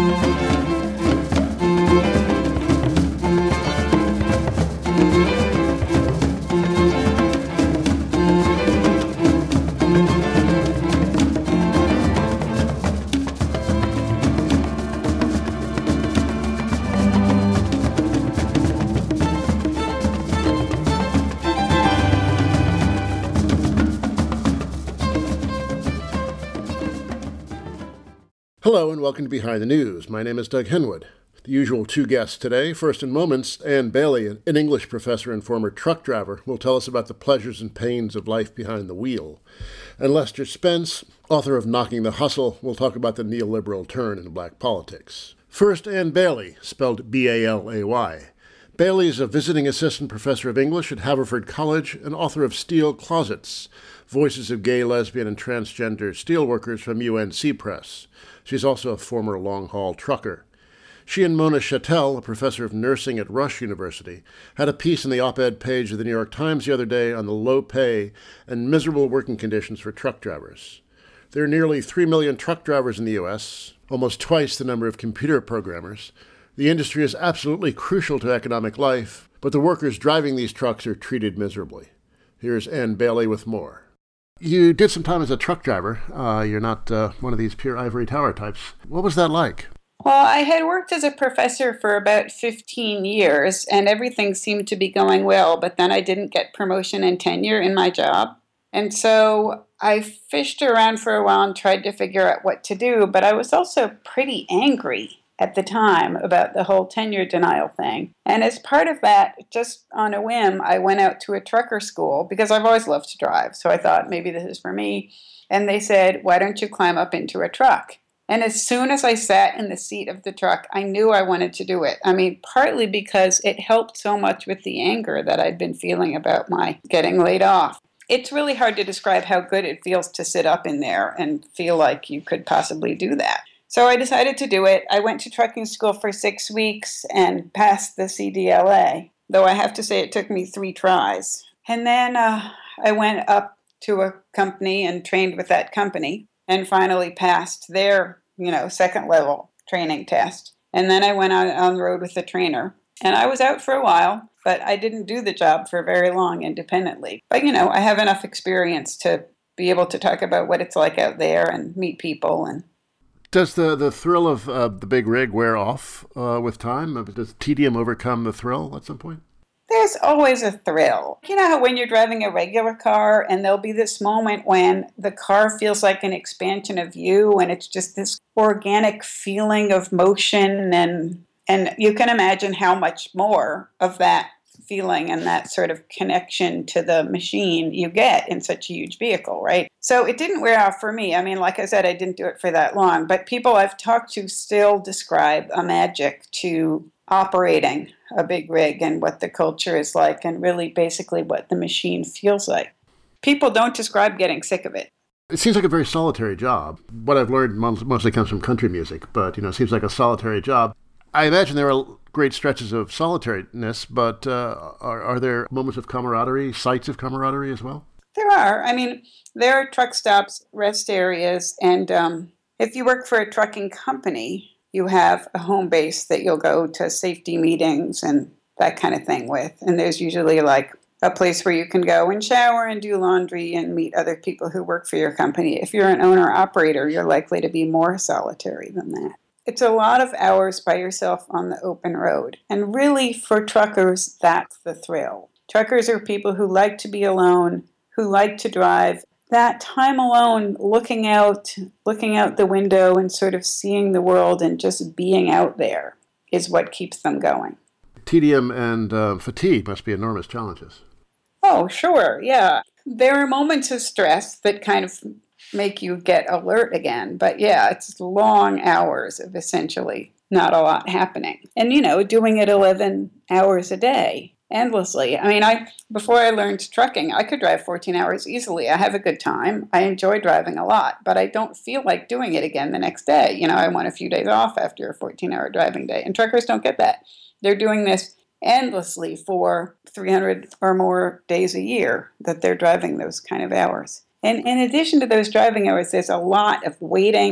Hello and welcome to Behind the News. My name is Doug Henwood. The usual two guests today, first in moments, Anne Bailey, an English professor and former truck driver, will tell us about the pleasures and pains of life behind the wheel. And Lester Spence, author of Knocking the Hustle, will talk about the neoliberal turn in black politics. First, Anne Bailey, spelled B-A-L-A-Y. Bailey is a visiting assistant professor of English at Haverford College and author of Steel Closets, Voices of Gay, Lesbian, and Transgender Steelworkers from UNC Press. She's also a former long-haul trucker. She and Mona Chattel, a professor of nursing at Rush University, had a piece in the op-ed page of the New York Times the other day on the low pay and miserable working conditions for truck drivers. There are nearly 3 million truck drivers in the U.S., almost twice the number of computer programmers. The industry is absolutely crucial to economic life, but the workers driving these trucks are treated miserably. Here's Anne Bailey with more. You did some time as a truck driver. You're not one of these pure ivory tower types. What was that like? Well, I had worked as a professor for about 15 years, and everything seemed to be going well, but then I didn't get promotion and tenure in my job. And so I fished around for a while and tried to figure out what to do, but I was also pretty angry at the time about the whole tenure denial thing. And as part of that, just on a whim, I went out to a trucker school because I've always loved to drive. So I thought maybe this is for me. And they said, why don't you climb up into a truck? And as soon as I sat in the seat of the truck, I knew I wanted to do it. I mean, partly because it helped so much with the anger that I'd been feeling about my getting laid off. It's really hard to describe how good it feels to sit up in there and feel like you could possibly do that. So I decided to do it. I went to trucking school for 6 weeks and passed the CDLA, though I have to say it took me 3 tries. And then I went up to a company and trained with that company and finally passed their, second level training test. And then I went out on the road with the trainer. And I was out for a while, but I didn't do the job for very long independently. But, I have enough experience to be able to talk about what it's like out there and meet people. And does the thrill of the big rig wear off with time? Does tedium overcome the thrill at some point? There's always a thrill. You know how when you're driving a regular car and there'll be this moment when the car feels like an expansion of you and it's just this organic feeling of motion and you can imagine how much more of that feeling and that sort of connection to the machine you get in such a huge vehicle, right? So it didn't wear off for me. I mean, like I said, I didn't do it for that long, but people I've talked to still describe a magic to operating a big rig and what the culture is like and really basically what the machine feels like. People don't describe getting sick of it. It seems like a very solitary job. What I've learned mostly comes from country music, but, it seems like a solitary job. I imagine there are great stretches of solitariness, but are there moments of camaraderie, sites of camaraderie as well? There are. I mean, there are truck stops, rest areas, and if you work for a trucking company, you have a home base that you'll go to safety meetings and that kind of thing with. And there's usually like a place where you can go and shower and do laundry and meet other people who work for your company. If you're an owner-operator, you're likely to be more solitary than that. It's a lot of hours by yourself on the open road. And really, for truckers, that's the thrill. Truckers are people who like to be alone, who like to drive. That time alone, looking out the window and sort of seeing the world and just being out there is what keeps them going. Tedium and fatigue must be enormous challenges. Oh, sure, yeah. There are moments of stress that kind of make you get alert again. But yeah, it's long hours of essentially not a lot happening. And, doing it 11 hours a day, endlessly. I mean, before I learned trucking, I could drive 14 hours easily. I have a good time. I enjoy driving a lot, but I don't feel like doing it again the next day. I want a few days off after a 14-hour driving day. And truckers don't get that. They're doing this endlessly for 300 or more days a year that they're driving those kind of hours. And in addition to those driving hours, there's a lot of waiting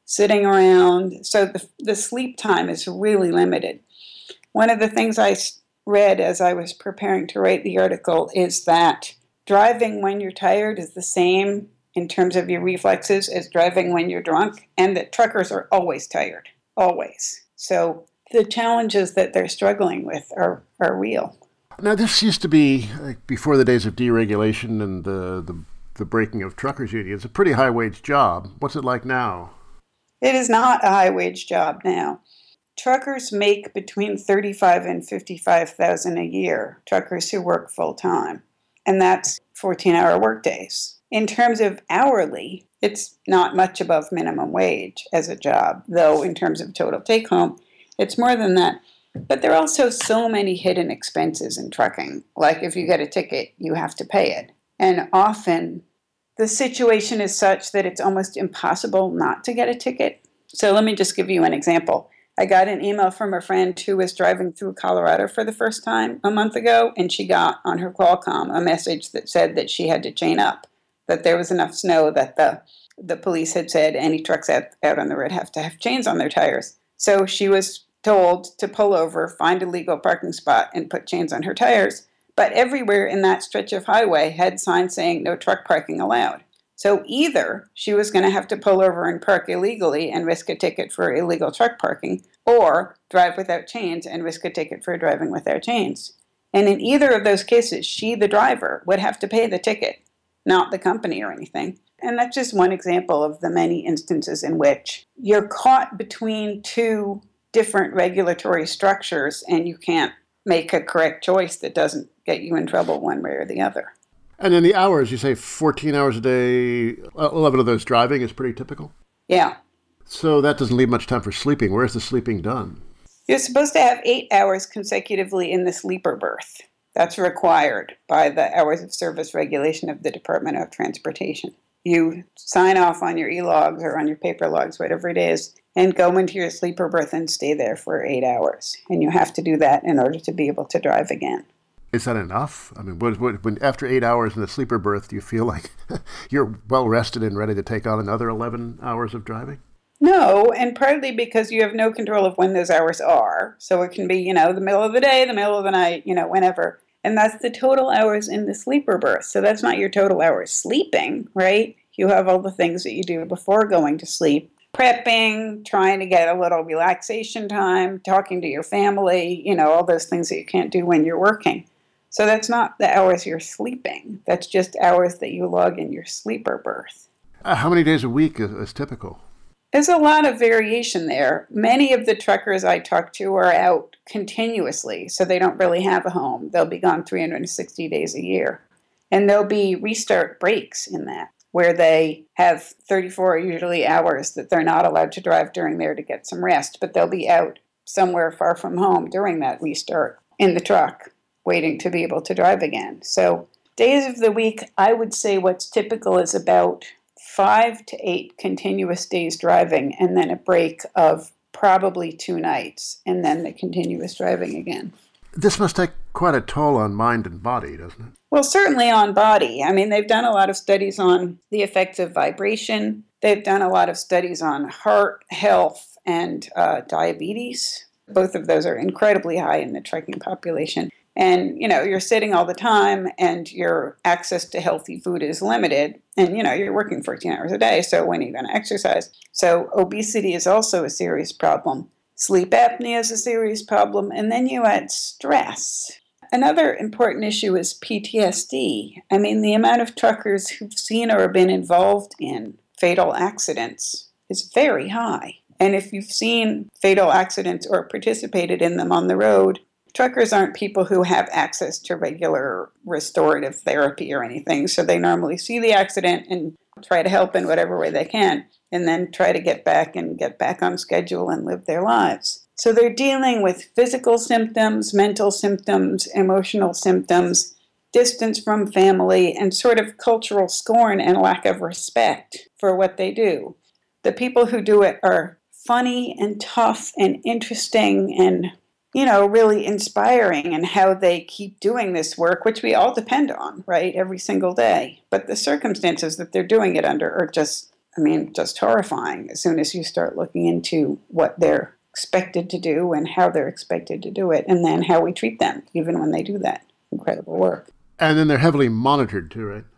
sitting around. So the sleep time is really limited. One of the things I read as I was preparing to write the article is that driving when you're tired is the same in terms of your reflexes as driving when you're drunk, and that truckers are always tired, always. So the challenges that they're struggling with are real. Now, this used to be, before the days of deregulation and the breaking of truckers' unions, a pretty high-wage job. What's it like now? It is not a high-wage job now. Truckers make between $35,000 and $55,000 a year, truckers who work full-time, and that's 14-hour workdays. In terms of hourly, it's not much above minimum wage as a job, though in terms of total take-home, it's more than that. But there are also so many hidden expenses in trucking. Like if you get a ticket, you have to pay it. And often the situation is such that it's almost impossible not to get a ticket. So let me just give you an example. I got an email from a friend who was driving through Colorado for the first time a month ago, and she got on her Qualcomm a message that said that she had to chain up, that there was enough snow that the police had said any trucks out on the road have to have chains on their tires. So she was told to pull over, find a legal parking spot, and put chains on her tires. But everywhere in that stretch of highway had signs saying no truck parking allowed. So either she was going to have to pull over and park illegally and risk a ticket for illegal truck parking, or drive without chains and risk a ticket for driving without chains. And in either of those cases, she, the driver, would have to pay the ticket, not the company or anything. And that's just one example of the many instances in which you're caught between two different regulatory structures and you can't make a correct choice that doesn't get you in trouble one way or the other. And in the hours, you say 14 hours a day, 11 of those driving is pretty typical? Yeah. So that doesn't leave much time for sleeping. Where's the sleeping done? You're supposed to have 8 hours consecutively in the sleeper berth. That's required by the hours of service regulation of the Department of Transportation. You sign off on your e-logs or on your paper logs, whatever it is, and go into your sleeper berth and stay there for 8 hours. And you have to do that in order to be able to drive again. Is that enough? I mean, when after 8 hours in the sleeper berth, do you feel like you're well rested and ready to take on another 11 hours of driving? No, and partly because you have no control of when those hours are. So it can be, the middle of the day, the middle of the night, whenever. And that's the total hours in the sleeper berth. So that's not your total hours sleeping, right? You have all the things that you do before going to sleep. Prepping, trying to get a little relaxation time, talking to your family, all those things that you can't do when you're working. So that's not the hours you're sleeping. That's just hours that you log in your sleeper berth. How many days a week is typical? There's a lot of variation there. Many of the truckers I talk to are out continuously, so they don't really have a home. They'll be gone 360 days a year. And there'll be restart breaks in that, where they have 34 usually hours that they're not allowed to drive during there to get some rest, but they'll be out somewhere far from home during that restart in the truck, waiting to be able to drive again. So days of the week, I would say what's typical is about 5 to 8 continuous days driving, and then a break of probably 2 nights, and then the continuous driving again. This must take quite a toll on mind and body, doesn't it? Well, certainly on body. I mean, they've done a lot of studies on the effects of vibration. They've done a lot of studies on heart health and diabetes. Both of those are incredibly high in the trucking population. And, you're sitting all the time and your access to healthy food is limited. And, you're working 14 hours a day. So when are you going to exercise? So obesity is also a serious problem. Sleep apnea is a serious problem. And then you add stress. Another important issue is PTSD. I mean, the amount of truckers who've seen or been involved in fatal accidents is very high. And if you've seen fatal accidents or participated in them on the road, truckers aren't people who have access to regular restorative therapy or anything, so they normally see the accident and try to help in whatever way they can, and then try to get back on schedule and live their lives. So they're dealing with physical symptoms, mental symptoms, emotional symptoms, distance from family, and sort of cultural scorn and lack of respect for what they do. The people who do it are funny and tough and interesting and really inspiring in how they keep doing this work, which we all depend on, right, every single day. But the circumstances that they're doing it under are just I mean, just horrifying as soon as you start looking into what they're expected to do and how they're expected to do it, and then how we treat them, even when they do that incredible work. And then they're heavily monitored too, right?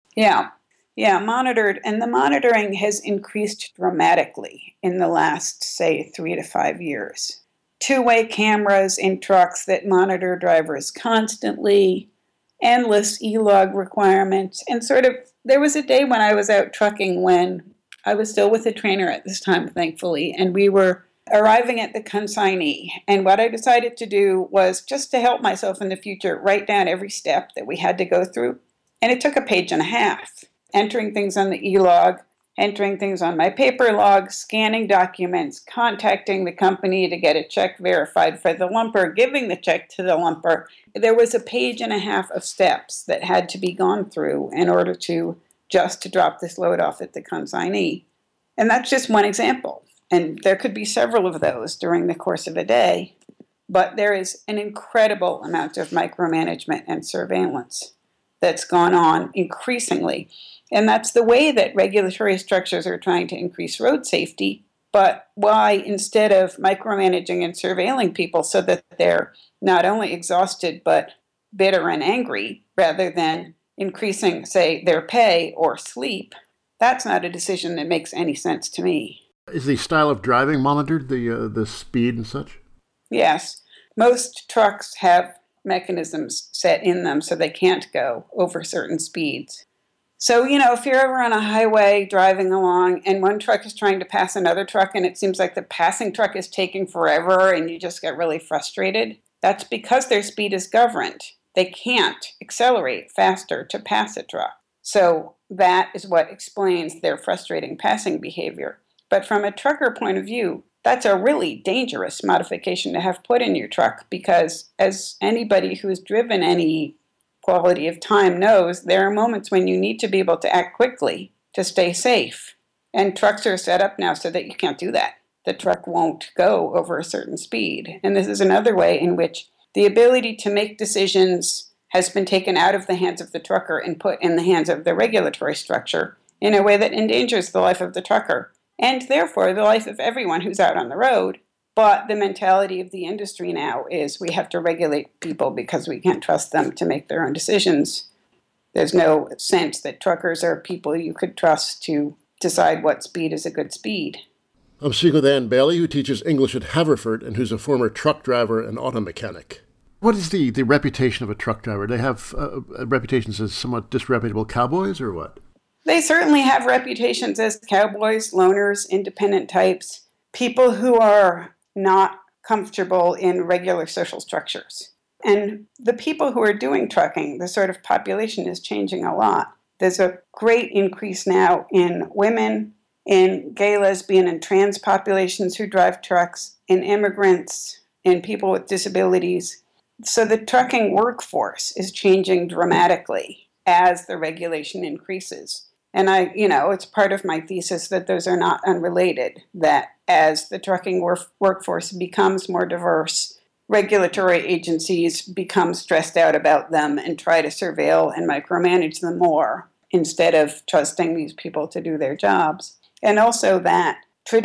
Yeah, monitored. And the monitoring has increased dramatically in the last, say, 3 to 5 years. Two-way cameras in trucks that monitor drivers constantly, endless e-log requirements, and there was a day when I was out trucking when I was still with a trainer at this time, thankfully, and we were arriving at the consignee. And what I decided to do was, just to help myself in the future, write down every step that we had to go through. And it took a page and a half, entering things on the e-log, entering things on my paper log, scanning documents, contacting the company to get a check verified for the lumper, giving the check to the lumper. There was a page and a half of steps that had to be gone through in order to drop this load off at the consignee. And that's just one example. And there could be several of those during the course of a day. But there is an incredible amount of micromanagement and surveillance that's gone on increasingly. And that's the way that regulatory structures are trying to increase road safety. But why, instead of micromanaging and surveilling people so that they're not only exhausted but bitter and angry, rather than increasing, say, their pay or sleep, that's not a decision that makes any sense to me. Is the style of driving monitored, the speed and such? Yes. Most trucks have mechanisms set in them so they can't go over certain speeds. So, if you're ever on a highway driving along and one truck is trying to pass another truck and it seems like the passing truck is taking forever and you just get really frustrated, that's because their speed is governed. They can't accelerate faster to pass a truck. So that is what explains their frustrating passing behavior. But from a trucker point of view, that's a really dangerous modification to have put in your truck, because as anybody who has driven any quality of time knows, there are moments when you need to be able to act quickly to stay safe. And trucks are set up now so that you can't do that. The truck won't go over a certain speed. And this is another way in which the ability to make decisions has been taken out of the hands of the trucker and put in the hands of the regulatory structure in a way that endangers the life of the trucker, and therefore the life of everyone who's out on the road. But the mentality of the industry now is we have to regulate people because we can't trust them to make their own decisions. There's no sense that truckers are people you could trust to decide what speed is a good speed. I'm speaking with Ann Bailey, who teaches English at Haverford and who's a former truck driver and auto mechanic. What is the reputation of a truck driver? They have reputations as somewhat disreputable cowboys, or what? They certainly have reputations as cowboys, loners, independent types, people who are not comfortable in regular social structures. And the people who are doing trucking, the sort of population is changing a lot. There's a great increase now in women, in gay, lesbian, and trans populations who drive trucks, in immigrants, in people with disabilities. So the trucking workforce is changing dramatically as the regulation increases. And it's part of my thesis that those are not unrelated, that as the trucking workforce becomes more diverse, regulatory agencies become stressed out about them and try to surveil and micromanage them more instead of trusting these people to do their jobs. And also that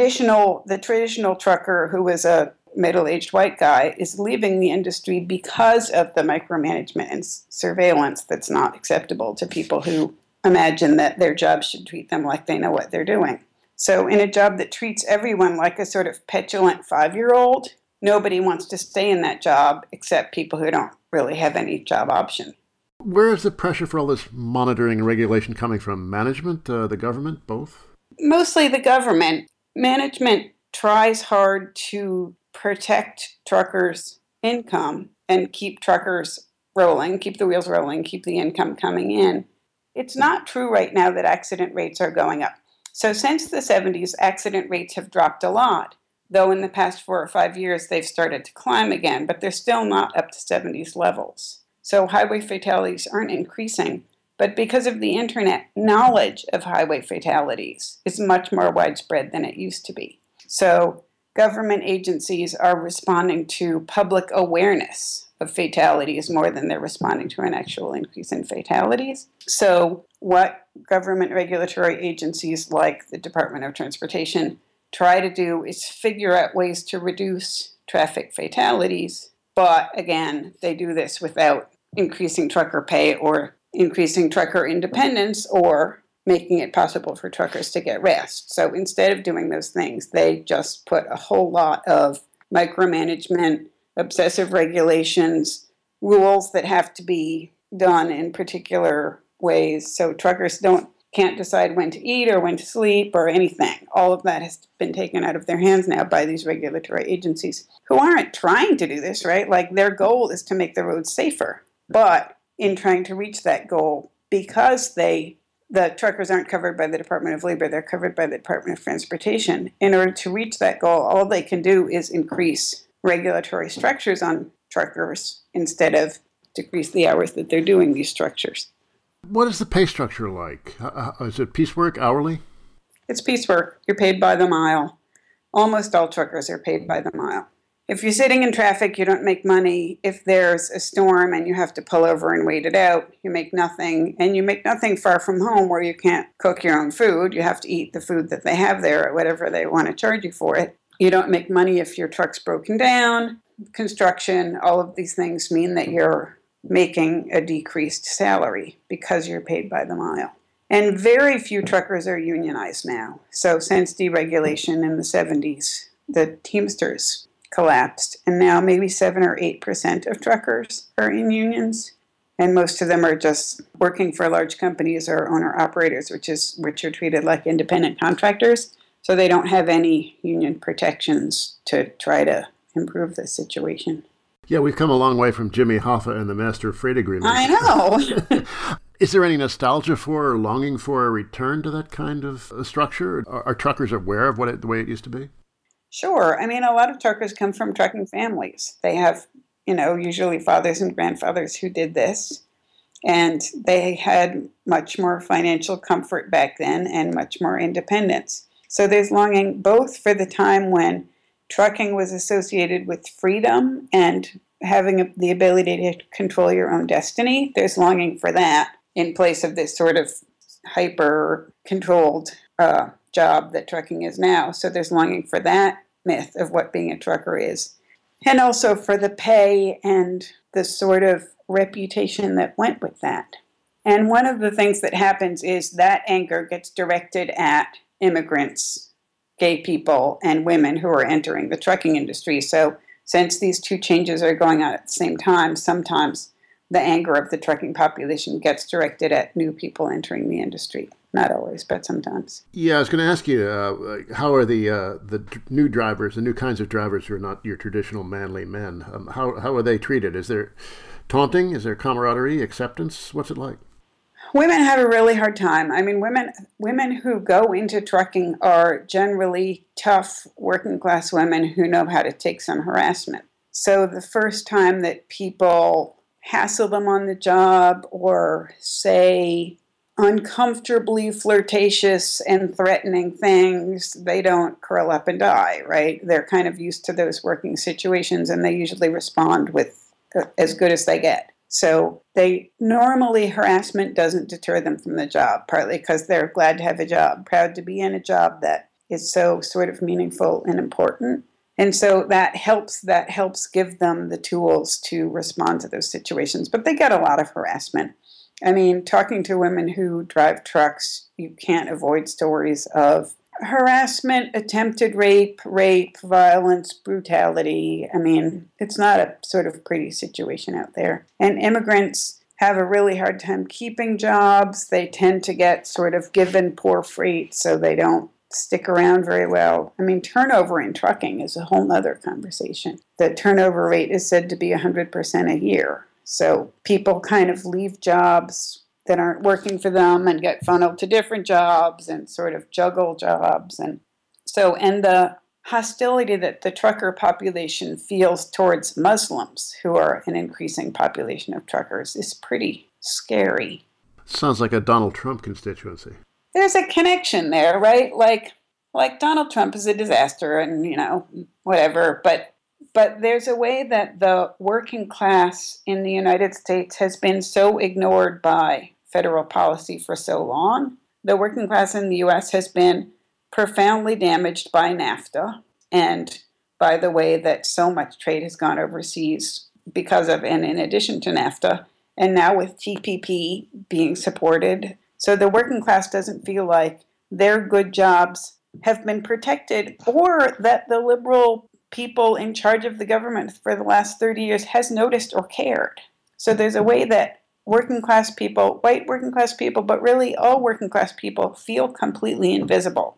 the traditional trucker who is a middle-aged white guy is leaving the industry because of the micromanagement and surveillance that's not acceptable to people who imagine that their job should treat them like they know what they're doing. So in a job that treats everyone like a sort of petulant 5-year-old, nobody wants to stay in that job except people who don't really have any job option. Where is the pressure for all this monitoring and regulation coming from? Management, the government, both? Mostly the government. Management tries hard to protect truckers' income and keep truckers rolling, keep the wheels rolling, keep the income coming in. It's not true right now that accident rates are going up. So since the 70s, accident rates have dropped a lot, though in the past 4 or 5 years they've started to climb again, but they're still not up to 70s levels. So highway fatalities aren't increasing, but because of the internet, knowledge of highway fatalities is much more widespread than it used to be. So government agencies are responding to public awareness of fatalities more than they're responding to an actual increase in fatalities. So what government regulatory agencies like the Department of Transportation try to do is figure out ways to reduce traffic fatalities. But again, they do this without increasing trucker pay or increasing trucker independence or making it possible for truckers to get rest. So instead of doing those things, they just put a whole lot of micromanagement, obsessive regulations, rules that have to be done in particular ways. So truckers can't decide when to eat or when to sleep or anything. All of that has been taken out of their hands now by these regulatory agencies who aren't trying to do this, right? Like their goal is to make the roads safer. But in trying to reach that goal, because the truckers aren't covered by the Department of Labor, they're covered by the Department of Transportation. In order to reach that goal, all they can do is increase regulatory structures on truckers instead of decrease the hours that they're doing these structures. What is the pay structure like? Is it piecework, hourly? It's piecework. You're paid by the mile. Almost all truckers are paid by the mile. If you're sitting in traffic, you don't make money. If there's a storm and you have to pull over and wait it out, you make nothing. And you make nothing far from home where you can't cook your own food. You have to eat the food that they have there at whatever they want to charge you for it. You don't make money if your truck's broken down. Construction, all of these things mean that you're making a decreased salary because you're paid by the mile. And very few truckers are unionized now. So since deregulation in the 70s, the Teamsters collapsed, and now maybe 7 or 8% of truckers are in unions, and most of them are just working for large companies or owner-operators, which are treated like independent contractors, so they don't have any union protections to try to improve the situation. Yeah, we've come a long way from Jimmy Hoffa and the Master Freight Agreement. I know. Is there any nostalgia for or longing for a return to that kind of structure? Are truckers aware of the way it used to be? Sure. I mean, a lot of truckers come from trucking families. They have, usually fathers and grandfathers who did this. And they had much more financial comfort back then and much more independence. So there's longing both for the time when trucking was associated with freedom and having the ability to control your own destiny. There's longing for that in place of this sort of hyper-controlled job that trucking is now. So there's longing for that myth of what being a trucker is. And also for the pay and the sort of reputation that went with that. And one of the things that happens is that anger gets directed at immigrants, gay people, and women who are entering the trucking industry. So since these two changes are going on at the same time, sometimes the anger of the trucking population gets directed at new people entering the industry. Not always, but sometimes. Yeah, I was going to ask you, how are the new drivers, the new kinds of drivers who are not your traditional manly men, how are they treated? Is there taunting? Is there camaraderie, acceptance? What's it like? Women have a really hard time. I mean, women who go into trucking are generally tough working class women who know how to take some harassment. So the first time that people hassle them on the job or say uncomfortably flirtatious and threatening things, they don't curl up and die, right? They're kind of used to those working situations and they usually respond with as good as they get. So harassment doesn't deter them from the job, partly because they're glad to have a job, proud to be in a job that is so sort of meaningful and important. And so that helps give them the tools to respond to those situations. But they get a lot of harassment. I mean, talking to women who drive trucks, you can't avoid stories of harassment, attempted rape, violence, brutality. I mean, it's not a sort of pretty situation out there. And immigrants have a really hard time keeping jobs. They tend to get sort of given poor freight, so they don't stick around very well. I mean, turnover in trucking is a whole other conversation. The turnover rate is said to be 100% a year. So people kind of leave jobs that aren't working for them and get funneled to different jobs and sort of juggle jobs. And the hostility that the trucker population feels towards Muslims, who are an increasing population of truckers, is pretty scary. Sounds like a Donald Trump constituency. There's a connection there, right? Like Donald Trump is a disaster and, whatever, but But there's a way that the working class in the United States has been so ignored by federal policy for so long. The working class in the US has been profoundly damaged by NAFTA and by the way that so much trade has gone overseas because of and in addition to NAFTA, and now with TPP being supported. So the working class doesn't feel like their good jobs have been protected, or that the liberal people in charge of the government for the last 30 years has noticed or cared. So there's a way that working class people, white working class people, but really all working class people feel completely invisible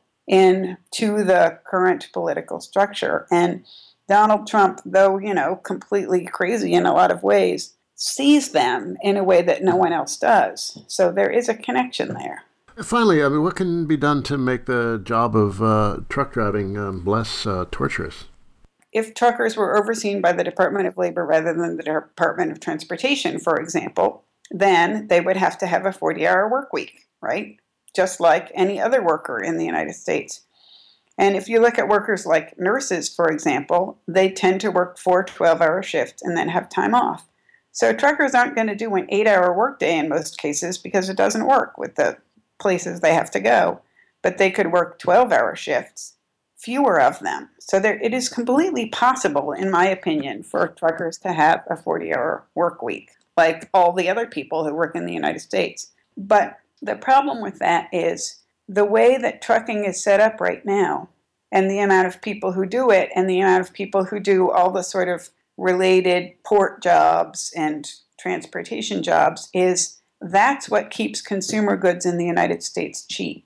into the current political structure. And Donald Trump, though, completely crazy in a lot of ways, sees them in a way that no one else does. So there is a connection there. Finally, what can be done to make the job of truck driving less torturous? If truckers were overseen by the Department of Labor rather than the Department of Transportation, for example, then they would have to have a 40-hour work week, right? Just like any other worker in the United States. And if you look at workers like nurses, for example, they tend to work 4 12-hour shifts and then have time off. So truckers aren't going to do an 8-hour workday in most cases because it doesn't work with the places they have to go. But they could work 12-hour shifts, fewer of them. So it is completely possible, in my opinion, for truckers to have a 40-hour work week, like all the other people who work in the United States. But the problem with that is the way that trucking is set up right now, and the amount of people who do it, and the amount of people who do all the sort of related port jobs and transportation jobs, that's what keeps consumer goods in the United States cheap.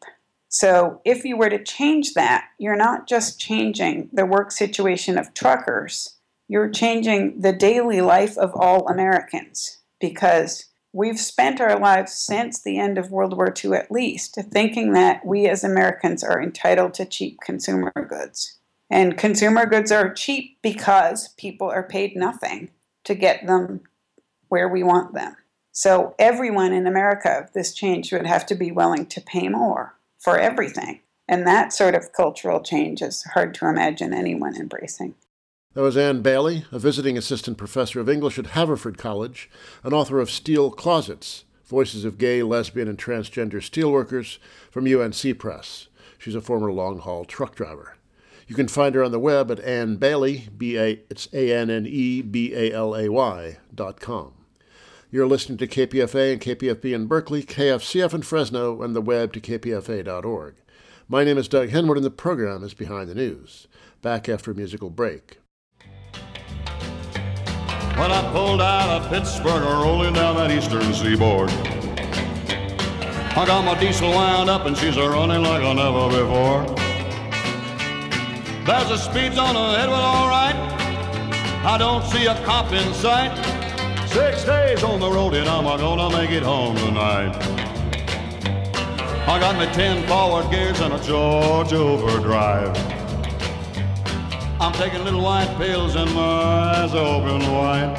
So if you were to change that, you're not just changing the work situation of truckers, you're changing the daily life of all Americans, because we've spent our lives since the end of World War II at least thinking that we as Americans are entitled to cheap consumer goods. And consumer goods are cheap because people are paid nothing to get them where we want them. So everyone in America, if this change, would have to be willing to pay more for everything. And that sort of cultural change is hard to imagine anyone embracing. That was Ann Bailey, a visiting assistant professor of English at Haverford College, and author of Steel Closets, Voices of Gay, Lesbian, and Transgender Steelworkers from UNC Press. She's a former long-haul truck driver. You can find her on the web at Ann Bailey, it's ANNEBALAY.com. You're listening to KPFA and KPFB in Berkeley, KFCF in Fresno, and the web to kpfa.org. My name is Doug Henwood, and the program is Behind the News. Back after a musical break. When I pulled out of Pittsburgh, rolling down that eastern seaboard, I got my diesel wound up and she's a-running like I never before. There's a speed zone ahead, well, all right. I don't see a cop in sight. 6 days on the road and I'm gonna make it home tonight. I got me 10 forward gears and a Georgia overdrive. I'm taking little white pills and my eyes are open wide.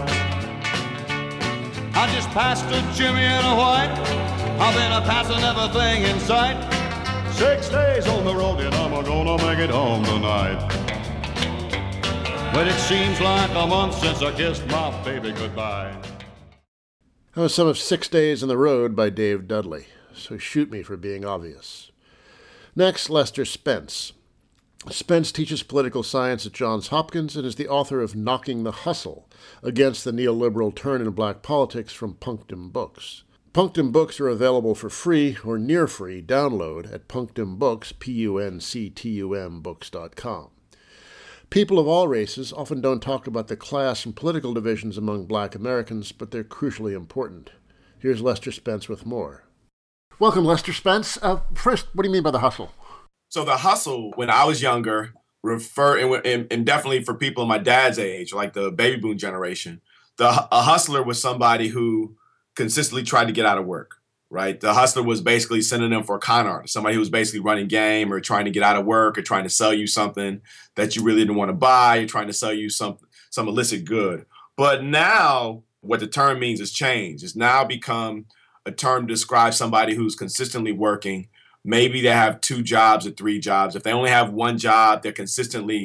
I just passed a Jimmy in a white. I've been a-passing everything in sight. 6 days on the road and I'm gonna make it home tonight. But it seems like a month since I kissed my baby goodbye. That was some of 6 Days on the Road by Dave Dudley, so shoot me for being obvious. Next, Lester Spence. Spence teaches political science at Johns Hopkins and is the author of Knocking the Hustle, Against the Neoliberal Turn in Black Politics from Punctum Books. Punctum Books are available for free or near free download at Punctum Books, Punctum Books.com. People of all races often don't talk about the class and political divisions among Black Americans, but they're crucially important. Here's Lester Spence with more. Welcome, Lester Spence. First, what do you mean by the hustle? So the hustle, when I was younger, and definitely for people in my dad's age, like the baby boom generation, a hustler was somebody who consistently tried to get out of work, right? The hustler was basically a synonym for a con artist, somebody who was basically running game or trying to get out of work or trying to sell you something that you really didn't want to buy, or trying to sell you some illicit good. But now what the term means has changed. It's now become a term to describe somebody who's consistently working. Maybe they have 2 jobs or 3 jobs. If they only have 1 job, they're consistently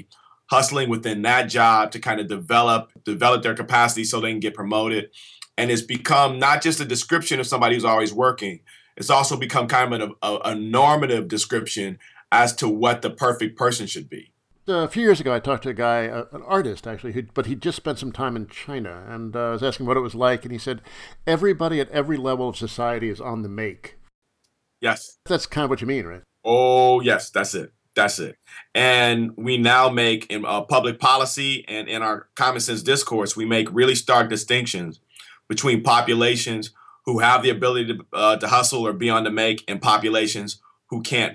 hustling within that job to kind of develop their capacity so they can get promoted. And it's become not just a description of somebody who's always working. It's also become kind of a normative description as to what the perfect person should be. A few years ago, I talked to a guy, an artist actually, but he'd just spent some time in China, and I was asking what it was like, and he said, everybody at every level of society is on the make. Yes. That's kind of what you mean, right? Oh, yes, that's it. That's it. And we now make in public policy and in our common sense discourse, we make really stark distinctions between populations who have the ability to hustle or be on the make and populations who can't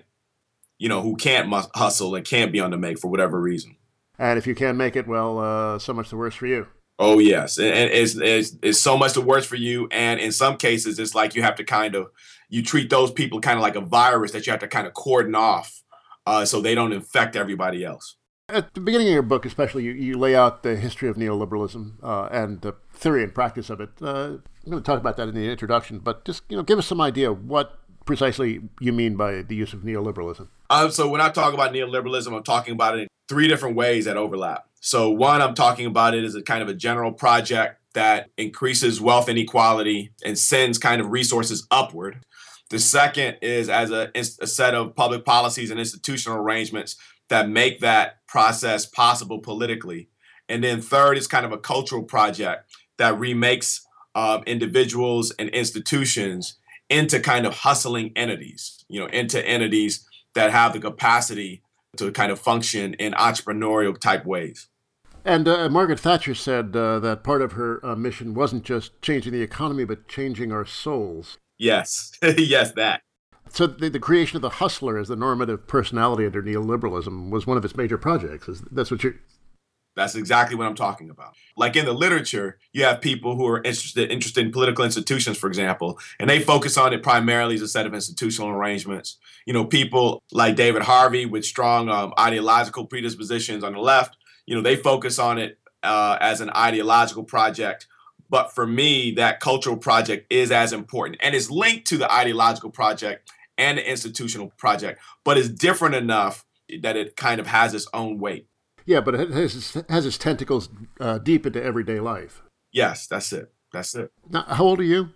hustle and can't be on the make for whatever reason. And if you can't make it, well, so much the worse for you. Oh, yes. And it's so much the worse for you. And in some cases, it's like you have to you treat those people kind of like a virus that you have to kind of cordon off so they don't infect everybody else. At the beginning of your book, especially, you lay out the history of neoliberalism and the theory and practice of it. I'm going to talk about that in the introduction, but just give us some idea what precisely you mean by the use of neoliberalism. So when I talk about neoliberalism, I'm talking about it in three different ways that overlap. So one, I'm talking about it as a kind of a general project that increases wealth inequality and sends kind of resources upward. The second is as a set of public policies and institutional arrangements that make that process possible politically. And then third is kind of a cultural project that remakes individuals and institutions into kind of hustling entities, into entities that have the capacity to kind of function in entrepreneurial type ways. And Margaret Thatcher said that part of her mission wasn't just changing the economy, but changing our souls. Yes, yes, that. So the creation of the hustler as the normative personality under neoliberalism was one of its major projects. That's exactly what I'm talking about. Like in the literature, you have people who are interested in political institutions, for example, and they focus on it primarily as a set of institutional arrangements. People like David Harvey with strong ideological predispositions on the left, they focus on it as an ideological project. But for me, that cultural project is as important and is linked to the ideological project and the institutional project, but is different enough that it kind of has its own weight. Yeah, but it has its tentacles deep into everyday life. Yes, that's it. Now, how old are you?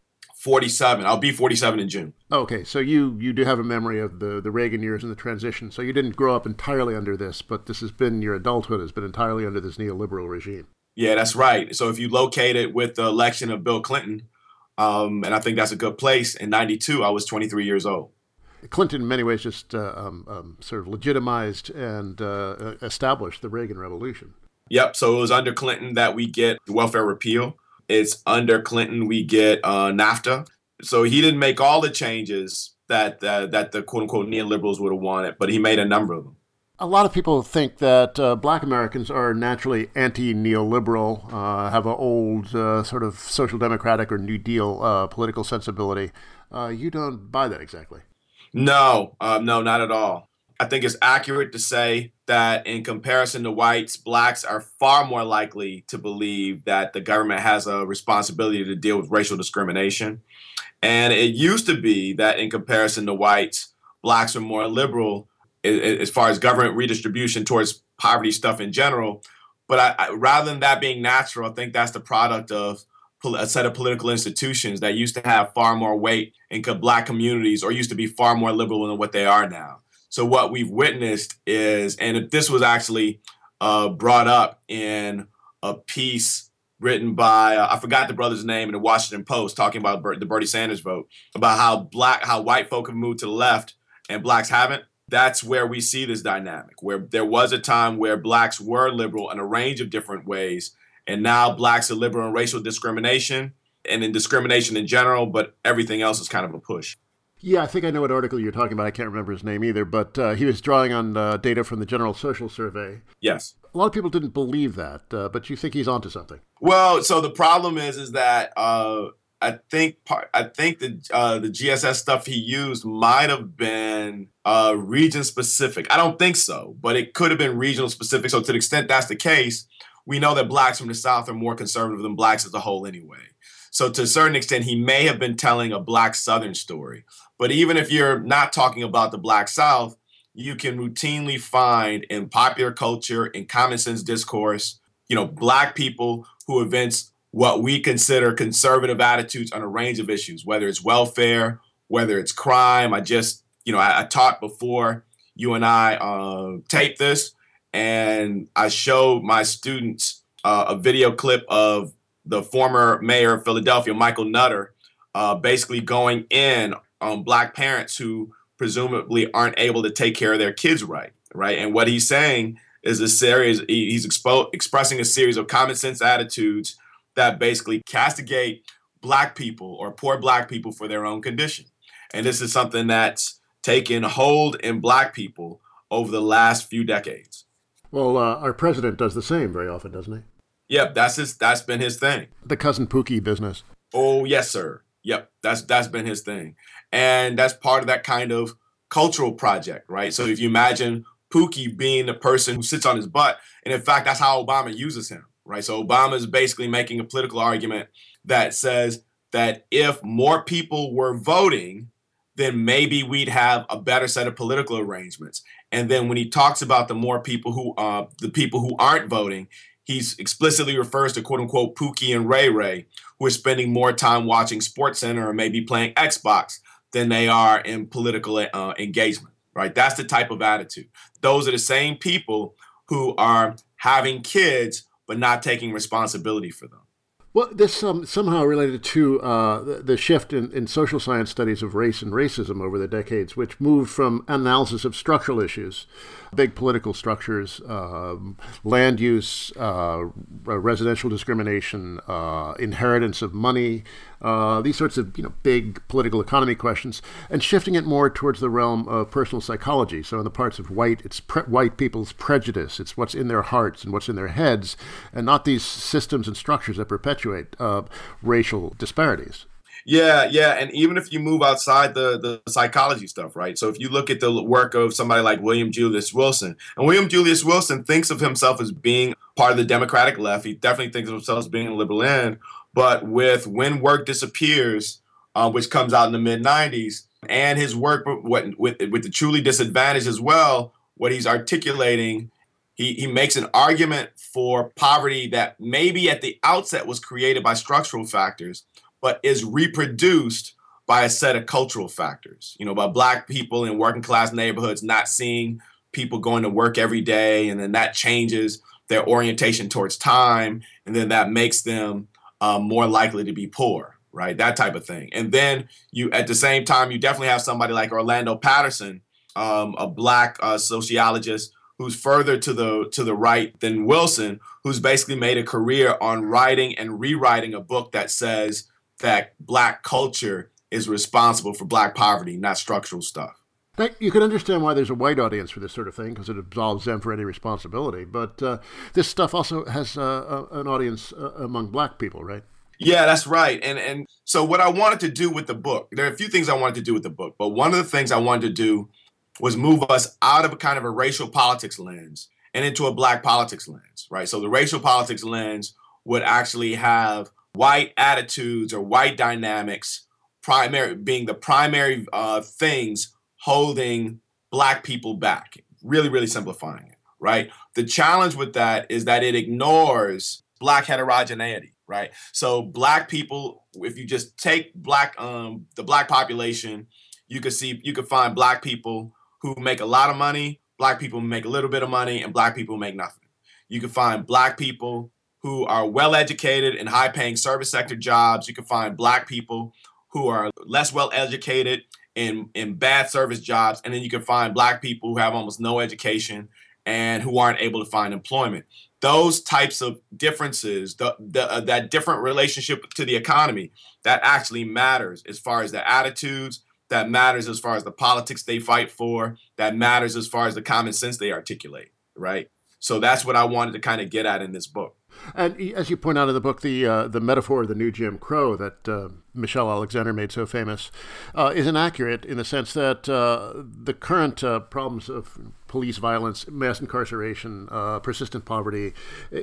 47. I'll be 47 in June. Okay, so you do have a memory of the Reagan years and the transition. So you didn't grow up entirely under this, but your adulthood has been entirely under this neoliberal regime. Yeah, that's right. So if you locate it with the election of Bill Clinton, and I think that's a good place, in 92, I was 23 years old. Clinton, in many ways, just sort of legitimized and established the Reagan Revolution. Yep. So it was under Clinton that we get the welfare repeal. It's under Clinton we get NAFTA. So he didn't make all the changes that the quote-unquote neoliberals would have wanted, but he made a number of them. A lot of people think that Black Americans are naturally anti-neoliberal, have an old sort of social democratic or New Deal political sensibility. You don't buy that exactly. No, not at all. I think it's accurate to say that in comparison to whites, blacks are far more likely to believe that the government has a responsibility to deal with racial discrimination. And it used to be that in comparison to whites, blacks are more liberal as far as government redistribution towards poverty stuff in general. But I rather than that being natural, I think that's the product of a set of political institutions that used to have far more weight in black communities or used to be far more liberal than what they are now. So what we've witnessed is, and this was actually brought up in a piece written by, I forgot the brother's name, in the Washington Post, talking about the Bernie Sanders vote, about how white folk have moved to the left and blacks haven't. That's where we see this dynamic, where there was a time where blacks were liberal in a range of different ways, and now blacks are liberal in racial discrimination and in discrimination in general, but everything else is kind of a push. Yeah, I think I know what article you're talking about. I can't remember his name either, but he was drawing on data from the General Social Survey. Yes. A lot of people didn't believe that, but you think he's onto something. Well, so the problem is that I think the GSS stuff he used might have been region specific. I don't think so, but it could have been regional specific. So to the extent that's the case, we know that blacks from the South are more conservative than blacks as a whole anyway. So to a certain extent, he may have been telling a black Southern story. But even if you're not talking about the black South, you can routinely find in popular culture, in common sense discourse, Black people who evince what we consider conservative attitudes on a range of issues, whether it's welfare, whether it's crime. I taught before you and I taped this, and I showed my students a video clip of the former mayor of Philadelphia, Michael Nutter, basically going in on Black parents who presumably aren't able to take care of their kids right? And what he's saying is he's expressing a series of common sense attitudes that basically castigate Black people or poor Black people for their own condition. And this is something that's taken hold in Black people over the last few decades. Well, our president does the same very often, doesn't he? Yep, that's been his thing. The cousin Pookie business. Oh, yes, sir. Yep, that's been his thing. And that's part of that kind of cultural project, right? So if you imagine Pookie being the person who sits on his butt, and in fact, that's how Obama uses him, right? So Obama is basically making a political argument that says that if more people were voting, then maybe we'd have a better set of political arrangements. And then when he talks about the people who aren't voting, he explicitly refers to, quote unquote, Pookie and Ray Ray, who are spending more time watching SportsCenter or maybe playing Xbox than they are in political engagement, right? That's the type of attitude. Those are the same people who are having kids but not taking responsibility for them. Well, this somehow related to the shift in social science studies of race and racism over the decades, which moved from analysis of structural issues, big political structures, land use, residential discrimination, inheritance of money, these sorts of big political economy questions, and shifting it more towards the realm of personal psychology. So in the parts of white, it's white people's prejudice. It's what's in their hearts and what's in their heads, and not these systems and structures that perpetuate racial disparities. Yeah. And even if you move outside the psychology stuff, right? So if you look at the work of somebody like William Julius Wilson, and William Julius Wilson thinks of himself as being part of the Democratic left. He definitely thinks of himself as being a liberal end. But with When Work Disappears, which comes out in the mid-'90s, and his work with the truly disadvantaged as well, what he's articulating, he makes an argument for poverty that maybe at the outset was created by structural factors, but is reproduced by a set of cultural factors, by Black people in working class neighborhoods not seeing people going to work every day, and then that changes their orientation towards time, and then that makes them more likely to be poor, right? That type of thing. And then at the same time, you definitely have somebody like Orlando Patterson, a Black sociologist who's further to the right than Wilson, who's basically made a career on writing and rewriting a book that says that Black culture is responsible for Black poverty, not structural stuff. You can understand why there's a white audience for this sort of thing, because it absolves them for any responsibility. But this stuff also has an audience among Black people, right? Yeah, that's right. And so what I wanted to do with the book, there are a few things I wanted to do with the book, but one of the things I wanted to do was move us out of a kind of a racial politics lens and into a Black politics lens, right? So the racial politics lens would actually have white attitudes or white dynamics being the primary things holding Black people back, really, really simplifying it, right? The challenge with that is that it ignores Black heterogeneity, right? So Black people, if you just take the Black population, you could find Black people who make a lot of money, Black people who make a little bit of money, and Black people who make nothing. You can find Black people who are well-educated in high-paying service sector jobs. You can find Black people who are less well-educated in bad service jobs. And then you can find Black people who have almost no education and who aren't able to find employment. Those types of differences, that different relationship to the economy, that actually matters as far as their attitudes, that matters as far as the politics they fight for, that matters as far as the common sense they articulate, right? So that's what I wanted to kind of get at in this book. And as you point out in the book, the metaphor of the new Jim Crow that Michelle Alexander made so famous is inaccurate in the sense that the current problems of police violence, mass incarceration, persistent poverty,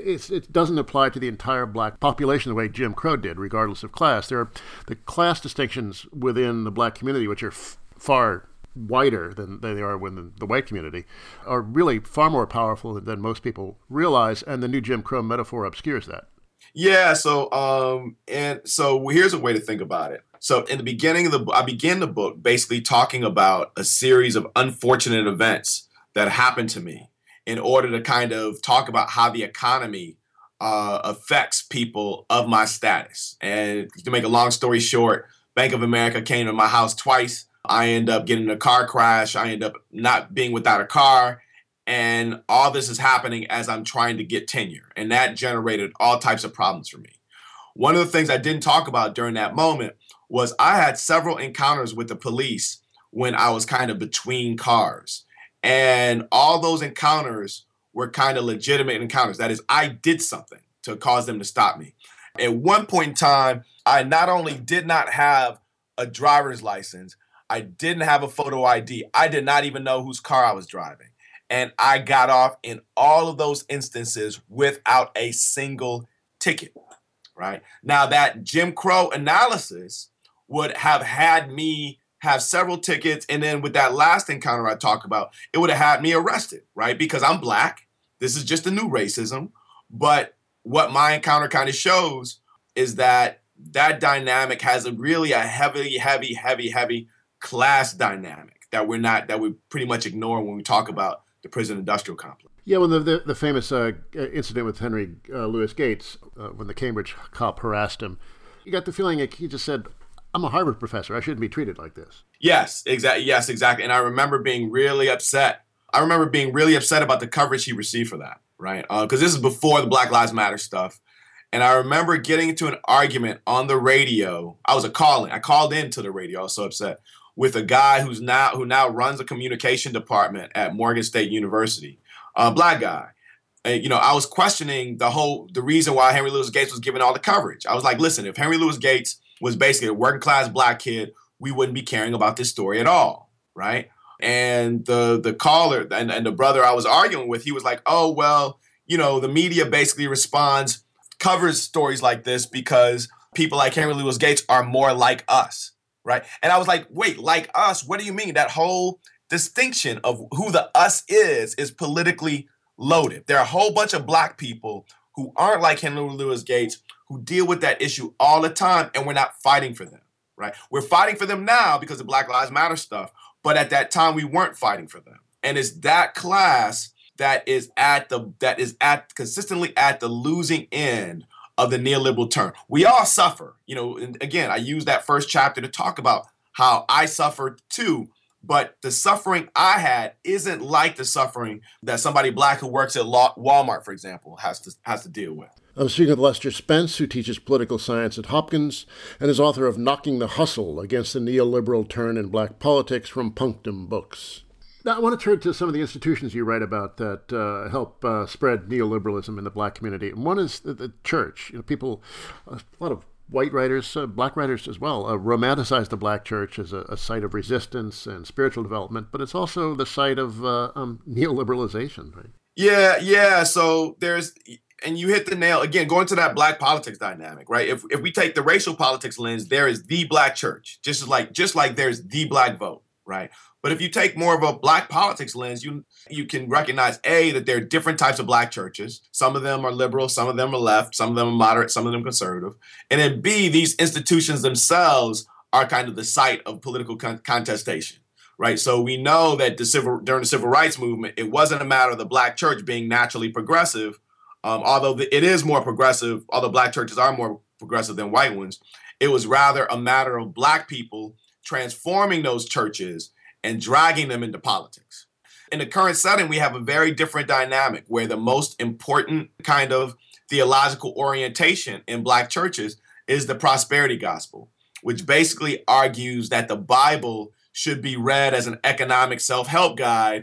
it doesn't apply to the entire Black population the way Jim Crow did, regardless of class. There are the class distinctions within the Black community, which are far whiter than they are within the white community, are really far more powerful than most people realize, and the new Jim Crow metaphor obscures that. Yeah, so here's a way to think about it. So in the beginning of I begin the book basically talking about a series of unfortunate events that happened to me in order to kind of talk about how the economy affects people of my status. And to make a long story short, Bank of America came to my house twice. I end up getting in a car crash. I end up not being without a car. And all this is happening as I'm trying to get tenure. And that generated all types of problems for me. One of the things I didn't talk about during that moment was I had several encounters with the police when I was kind of between cars. And all those encounters were kind of legitimate encounters. That is, I did something to cause them to stop me. At one point in time, I not only did not have a driver's license, I didn't have a photo ID. I did not even know whose car I was driving. And I got off in all of those instances without a single ticket, right? Now, that Jim Crow analysis would have had me have several tickets. And then with that last encounter I talked about, it would have had me arrested, right? Because I'm Black. This is just a new racism. But what my encounter kind of shows is that dynamic has a heavy class dynamic that we pretty much ignore when we talk about the prison industrial complex. Yeah, when the famous incident with Henry Louis Gates, when the Cambridge cop harassed him, you got the feeling like he just said, I'm a Harvard professor. I shouldn't be treated like this. Yes, exactly. And I remember being really upset. about the coverage he received for that, right? Because this is before the Black Lives Matter stuff. And I remember getting into an argument on the radio. I called into the radio. I was so upset with a guy who now runs the communication department at Morgan State University, a Black guy. And, I was questioning the reason why Henry Louis Gates was given all the coverage. I was like, listen, if Henry Louis Gates was basically a working class Black kid, we wouldn't be caring about this story at all, right? And the caller and the brother I was arguing with, he was like, oh, well, the media basically covers stories like this because people like Henry Louis Gates are more like us, right? And I was like, wait, like us? What do you mean? That whole distinction of who the us is politically loaded. There are a whole bunch of Black people who aren't like Henry Louis Gates who deal with that issue all the time, and we're not fighting for them, right? We're fighting for them now because of Black Lives Matter stuff, but at that time we weren't fighting for them. And it's that class that is consistently at the losing end of the neoliberal turn. We all suffer, and again, I use that first chapter to talk about how I suffered too, but the suffering I had isn't like the suffering that somebody Black who works at Walmart, for example, has to deal with. I'm speaking with Lester Spence, who teaches political science at Hopkins and is author of Knocking the Hustle Against the Neoliberal Turn in Black Politics from Punctum Books. Now, I want to turn to some of the institutions you write about that help spread neoliberalism in the Black community. And one is the church. People, a lot of white writers, Black writers as well, romanticize the Black church as a site of resistance and spiritual development, but it's also the site of neoliberalization, right? Yeah. So and you hit the nail, again, going to that Black politics dynamic, right? If we take the racial politics lens, there is the Black church, just like there's the Black vote, right? But if you take more of a Black politics lens, you can recognize, A, that there are different types of Black churches. Some of them are liberal, some of them are left, some of them are moderate, some of them conservative. And then B, these institutions themselves are kind of the site of political contestation, right? So we know that during the Civil Rights Movement, it wasn't a matter of the Black church being naturally progressive, although it is more progressive, although Black churches are more progressive than white ones. It was rather a matter of Black people transforming those churches and dragging them into politics. In the current setting, we have a very different dynamic where the most important kind of theological orientation in Black churches is the prosperity gospel, which basically argues that the Bible should be read as an economic self-help guide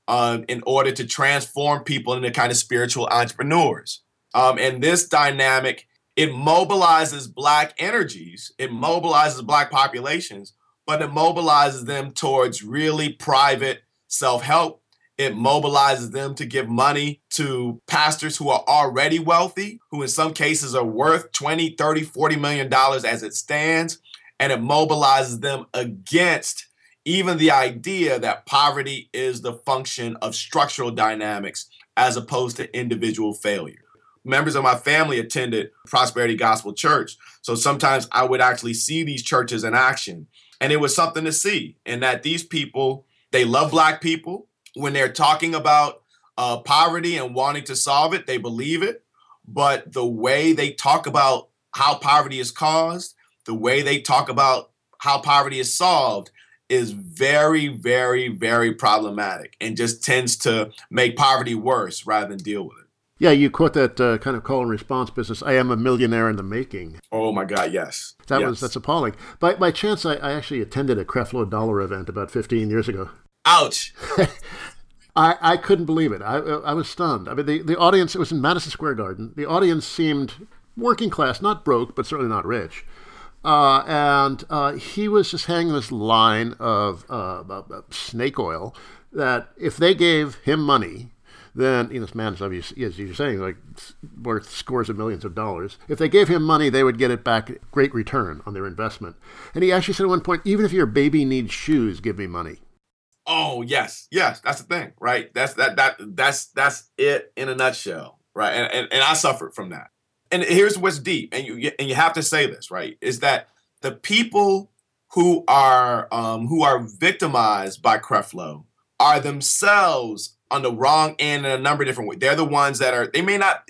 in order to transform people into kind of spiritual entrepreneurs. And this dynamic, it mobilizes Black energies, it mobilizes Black populations, but it mobilizes them towards really private self-help. It mobilizes them to give money to pastors who are already wealthy, who in some cases are worth $20, $30, $40 million as it stands. And it mobilizes them against even the idea that poverty is the function of structural dynamics as opposed to individual failure. Members of my family attended Prosperity Gospel Church, so sometimes I would actually see these churches in action, and it was something to see, in that these people, they love Black people. When they're talking about poverty and wanting to solve it, they believe it, but the way they talk about how poverty is caused, the way they talk about how poverty is solved is very, very, very problematic and just tends to make poverty worse rather than deal with it. Yeah, you quote that kind of call and response business, I am a millionaire in the making. Oh my God, yes. That's appalling. By chance, I actually attended a Creflo Dollar event about 15 years ago. Ouch. I couldn't believe it. I was stunned. I mean, the audience, it was in Madison Square Garden. The audience seemed working class, not broke, but certainly not rich. And he was just hanging this line of snake oil that if they gave him money, then, this man is obviously, as you're saying, like worth scores of millions of dollars. If they gave him money, they would get it back, great return on their investment. And he actually said at one point, even if your baby needs shoes, give me money. Oh, yes, that's the thing, right? That's it in a nutshell, right? And I suffered from that. And here's what's deep, and you have to say this, right? Is that the people who are victimized by Creflo are themselves on the wrong end in a number of different ways. They're the ones that they may not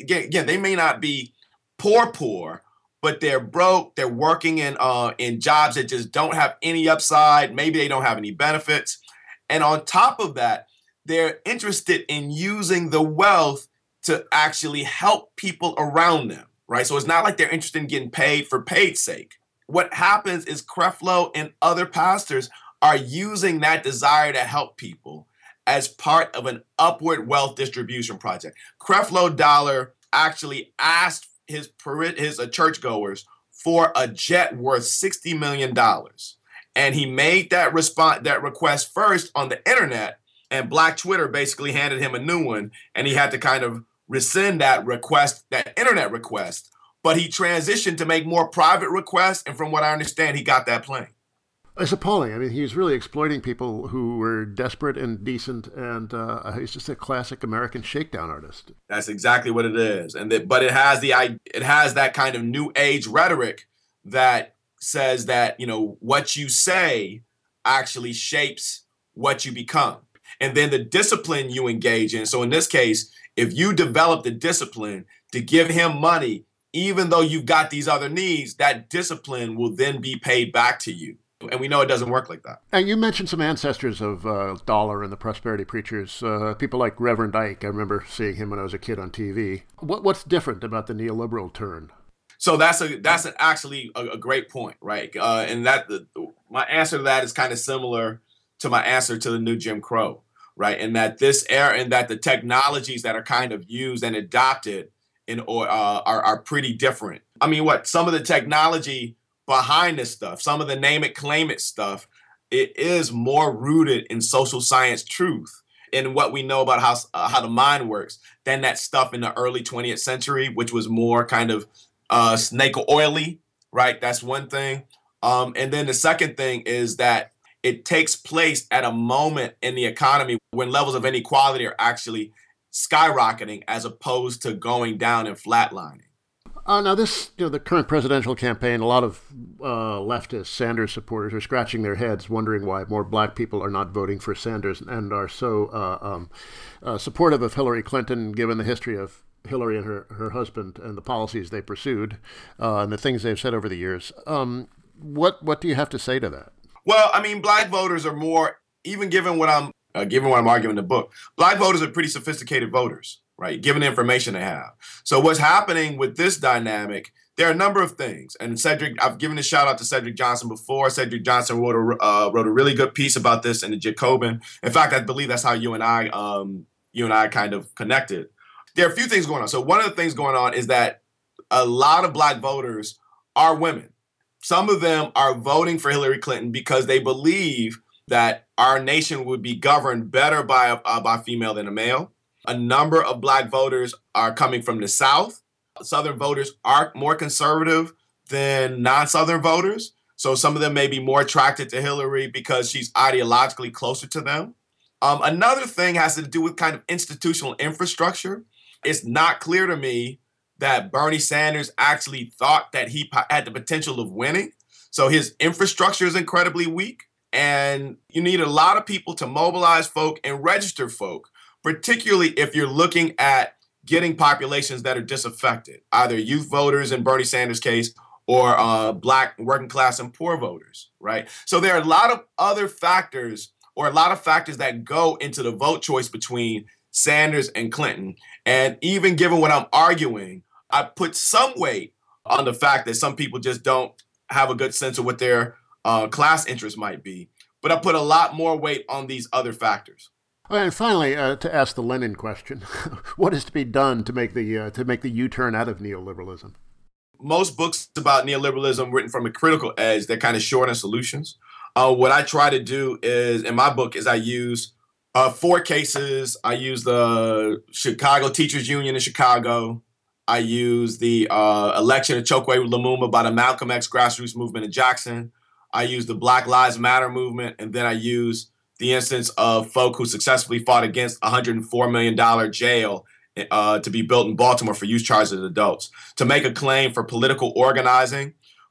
be poor, but they're broke. They're working in jobs that just don't have any upside. Maybe they don't have any benefits. And on top of that, they're interested in using the wealth to actually help people around them, right? So it's not like they're interested in getting paid for paid's sake. What happens is Creflo and other pastors are using that desire to help people as part of an upward wealth distribution project. Creflo Dollar actually asked his churchgoers for a jet worth $60 million. And he made that request first on the internet, and Black Twitter basically handed him a new one, and he had to kind of rescind that internet request. But he transitioned to make more private requests, and from what I understand, he got that plane. It's appalling. I mean, he's really exploiting people who were desperate and decent, and he's just a classic American shakedown artist. That's exactly what it is, but it has that kind of new age rhetoric that says that what you say actually shapes what you become, and then the discipline you engage in. So in this case, if you develop the discipline to give him money, even though you've got these other needs, that discipline will then be paid back to you. And we know it doesn't work like that. And you mentioned some ancestors of Dollar and the Prosperity Preachers, people like Reverend Ike. I remember seeing him when I was a kid on TV. What's different about the neoliberal turn? So that's actually a great point, right? And my answer to that is kind of similar to my answer to the new Jim Crow, right? And that the technologies that are kind of used and adopted are pretty different. I mean, some of the technology behind this stuff, some of the name it, claim it stuff, it is more rooted in social science truth and what we know about how the mind works than that stuff in the early 20th century, which was more kind of snake oily, right? That's one thing. And then the second thing is that it takes place at a moment in the economy when levels of inequality are actually skyrocketing as opposed to going down and flatlining. Now this, the current presidential campaign, a lot of leftist Sanders supporters are scratching their heads wondering why more Black people are not voting for Sanders and are so supportive of Hillary Clinton, given the history of Hillary and her husband and the policies they pursued and the things they've said over the years. What do you have to say to that? Well, I mean, Black voters are more, even given what I'm arguing in the book, Black voters are pretty sophisticated voters, right? Given the information they have. So what's happening with this dynamic, there are a number of things. And Cedric, I've given a shout out to Cedric Johnson before. Cedric Johnson wrote a really good piece about this in the Jacobin. In fact, I believe that's how you and I kind of connected. There are a few things going on. So one of the things going on is that a lot of Black voters are women. Some of them are voting for Hillary Clinton because they believe that our nation would be governed better by a female than a male. A number of Black voters are coming from the South. Southern voters are more conservative than non-Southern voters. So some of them may be more attracted to Hillary because she's ideologically closer to them. Another thing has to do with kind of institutional infrastructure. It's not clear to me that Bernie Sanders actually thought that he had the potential of winning. So his infrastructure is incredibly weak. And you need a lot of people to mobilize folk and register folk, particularly if you're looking at getting populations that are disaffected, either youth voters in Bernie Sanders' case or Black working class and poor voters, right? So there are a lot of other factors or a lot of factors that go into the vote choice between Sanders and Clinton. And even given what I'm arguing, I put some weight on the fact that some people just don't have a good sense of what their class interests might be. But I put a lot more weight on these other factors. And finally, to ask the Lenin question, what is to be done to make the U-turn out of neoliberalism? Most books about neoliberalism written from a critical edge, they're kind of short on solutions. What I try to do is, in my book, is I use 4 cases. I use the Chicago Teachers Union in Chicago. I use the election of Chokwe Lumumba by the Malcolm X grassroots movement in Jackson. I use the Black Lives Matter movement, and then I use the instance of folk who successfully fought against $104 million jail to be built in Baltimore for youth charged as adults, to make a claim for political organizing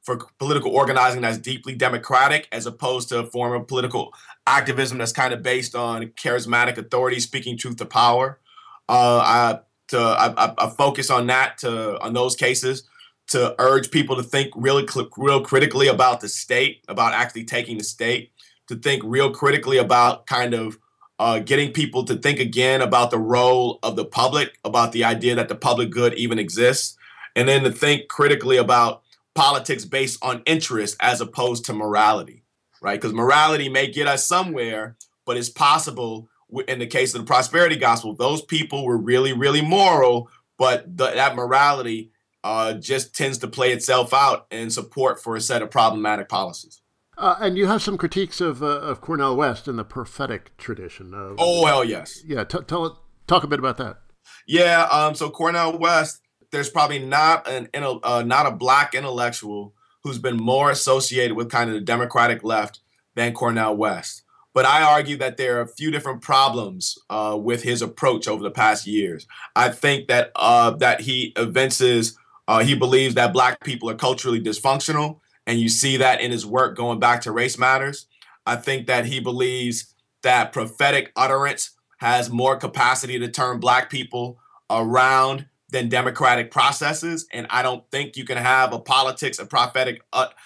that's deeply democratic, as opposed to a form of political activism that's kind of based on charismatic authority speaking truth to power. I focus on that, on those cases, to urge people to think real critically about the state, about actually taking the state, to think real critically about kind of getting people to think again about the role of the public, about the idea that the public good even exists, and then to think critically about politics based on interest as opposed to morality, right? Because morality may get us somewhere, but it's possible, in the case of the prosperity gospel, those people were really, really moral, but that morality just tends to play itself out in support for a set of problematic policies. And you have some critiques of Cornel West and the prophetic tradition. Oh, hell yes. Yeah, talk a bit about that. Yeah, so Cornel West, there's probably not a Black intellectual who's been more associated with kind of the Democratic left than Cornel West. But I argue that there are a few different problems with his approach over the past years. I think that he evinces, he believes that Black people are culturally dysfunctional, and you see that in his work going back to Race Matters. I think that he believes that prophetic utterance has more capacity to turn Black people around than democratic processes, and I don't think you can have the politics of prophetic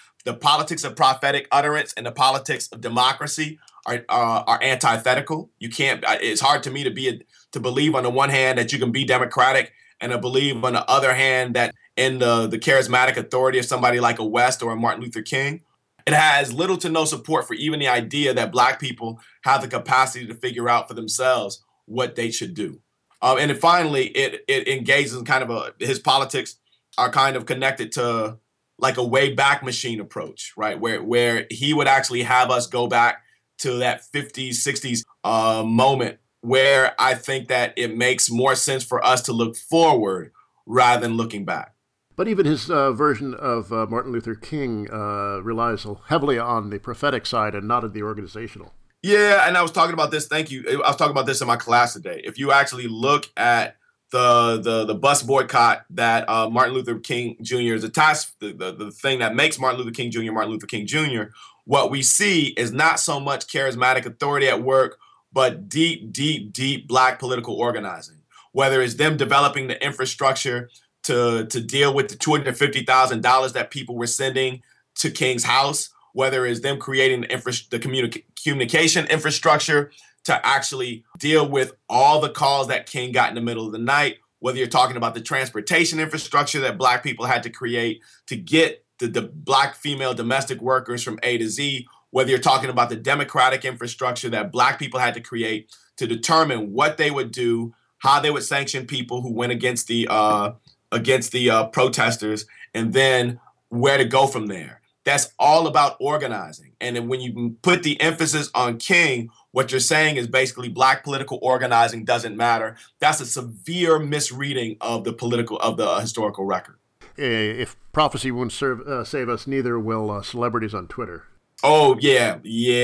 utterance and the politics of democracy are antithetical. You can't. It's hard to me to believe on the one hand that you can be democratic, and to believe on the other hand that in the charismatic authority of somebody like a West or a Martin Luther King, it has little to no support for even the idea that Black people have the capacity to figure out for themselves what they should do. And then finally, it engages in kind of his politics are kind of connected to like a way back machine approach, right? Where he would actually have us go back to that 50s, 60s moment where I think that it makes more sense for us to look forward rather than looking back. But even his version of Martin Luther King relies heavily on the prophetic side and not on the organizational. Yeah, and I was talking about this. Thank you. I was talking about this in my class today. If you actually look at the bus boycott that Martin Luther King Jr. is attached, the thing that makes Martin Luther King Jr. Martin Luther King Jr., what we see is not so much charismatic authority at work, but deep, deep, deep Black political organizing. Whether it's them developing the infrastructure to deal with the $250,000 that people were sending to King's house, whether it's them creating the communication infrastructure to actually deal with all the calls that King got in the middle of the night, whether you're talking about the transportation infrastructure that Black people had to create to get the Black female domestic workers from A to Z, whether you're talking about the democratic infrastructure that Black people had to create to determine what they would do, how they would sanction people who went against the protesters, and then where to go from there. That's all about organizing. And then when you put the emphasis on King, what you're saying is basically Black political organizing doesn't matter. That's a severe misreading of the historical record. if prophecy won't save us, neither will celebrities on Twitter. Oh, yeah.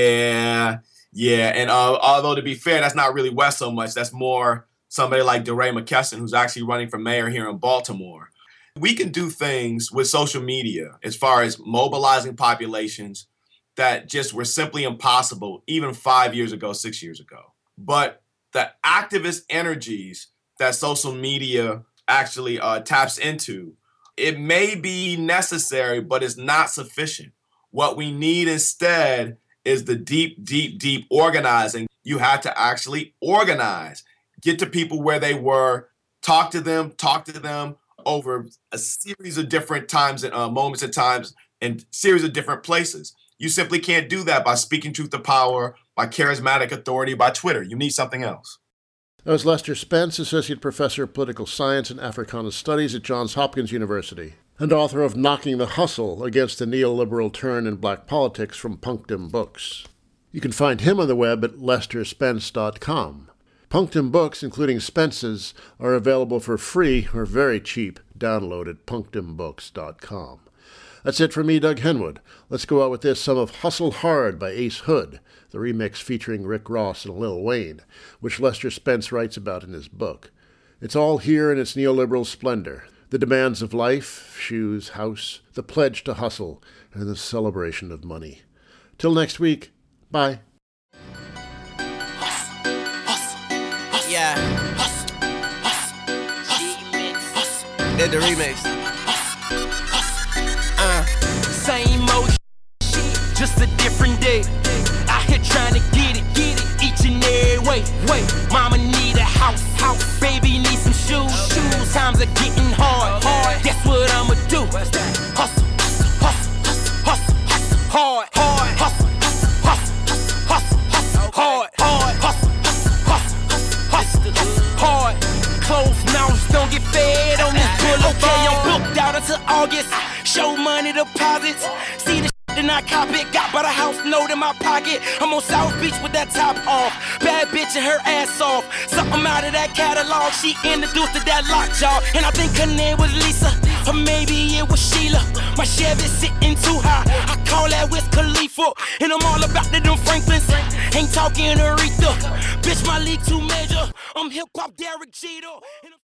And although, to be fair, that's not really Wes so much. That's more somebody like DeRay McKesson, who's actually running for mayor here in Baltimore. We can do things with social media as far as mobilizing populations that just were simply impossible even 5 years ago, 6 years ago. But the activist energies that social media actually taps into, it may be necessary, but it's not sufficient. What we need instead is the deep organizing. You have to actually organize, get to people where they were, talk to them over a series of different times and moments and times and series of different places. You simply can't do that by speaking truth to power, by charismatic authority, by Twitter. You need something else. That was Lester Spence, Associate Professor of Political Science and Africana Studies at Johns Hopkins University, and author of Knocking the Hustle Against the Neoliberal Turn in Black Politics from Punctum Books. You can find him on the web at lesterspence.com. Punctum books, including Spence's, are available for free or very cheap download at punctumbooks.com. That's it for me, Doug Henwood. Let's go out with this, some of Hustle Hard by Ace Hood, the remix featuring Rick Ross and Lil Wayne, which Lester Spence writes about in his book. It's all here in its neoliberal splendor. The demands of life, shoes, house, the pledge to hustle, and the celebration of money. Till next week, bye. Yeah. Did the remix. Same old shit, just a different day. Out here trying to get it each and every way. Mama need a house, baby need some shoes. Times are getting hard. Guess what I'ma do? Hustle, hard, hustle, hard. Closed mouths don't get fed on this boulevard. Okay, I'm booked out until August. Show money deposits. See the shit and I cop it. Got by the house note in my pocket. I'm on South Beach with that top off. Bad bitch and her ass off. Something out of that catalog. She introduced to that lockjaw. And I think her name was Lisa. Or maybe it was Sheila. My Chevy's sitting too high. I call that Wiz Khalifa. And I'm all about them Franklins. Ain't talking Aretha. Bitch, my league too major. I'm hip-hop Derek Jeter.